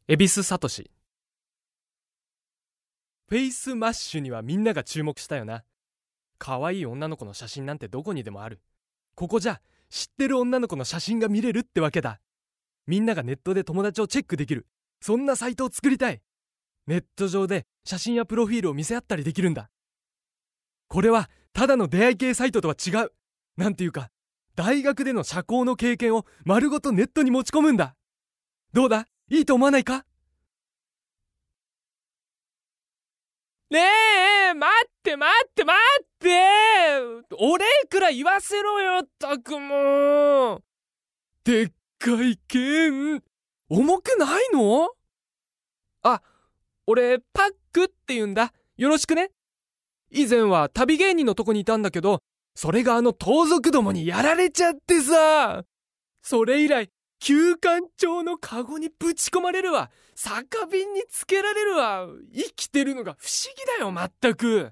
恵比寿聡。フェイスマッシュにはみんなが注目したよな。可愛い女の子の写真なんてどこにでもある。ここじゃ知ってる女の子の写真が見れるってわけだ。みんながネットで友達をチェックできる、そんなサイトを作りたい。ネット上で写真やプロフィールを見せ合ったりできるんだ。これはただの出会い系サイトとは違う。なんていうか、大学での社交の経験を丸ごとネットに持ち込むんだ。どうだ、いいと思わないか？ ねえ、待ってお礼くらい言わせろよ、ったくもう。 でっかい剣、重くないの？ あ、俺パックって言うんだ。よろしくね。以前は旅芸人のとこにいたんだけど、それがあの盗賊どもにやられちゃってさ。それ以来、旧館長のカゴにぶち込まれるわ。酒瓶につけられるわ。生きてるのが不思議だよ、まったく。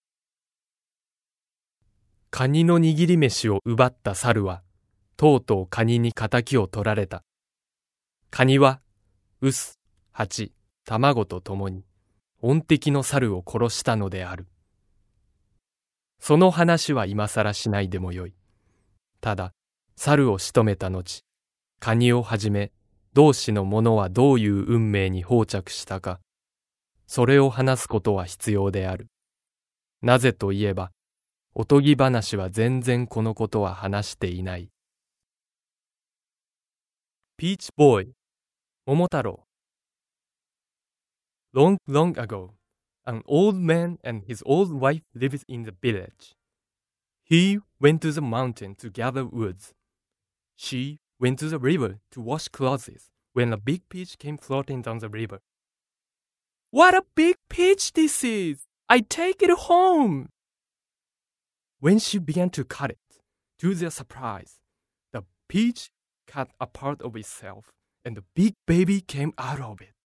カニの握り飯を奪った猿は、とうとうカニに仇を取られた。カニは、臼、蜂、卵とともに、恩敵の猿を殺したのである。その話は今更しないでもよい。ただ、猿を仕留めた後、カニをはじめ、同志の者はどういう運命に放着したか、それを話すことは必要である。なぜといえば、おとぎ話は全然このことは話していない。Peach Boy 桃太郎。 Long, long ago, an old man and his old wife lived in the village. He went to the mountain to gather woods. She went to the river to wash clothes when a big peach came floating down the river. What a big peach this is! I take it home! When she began to cut it, to their surprise, the peach cut a part of itself, and the big baby came out of it.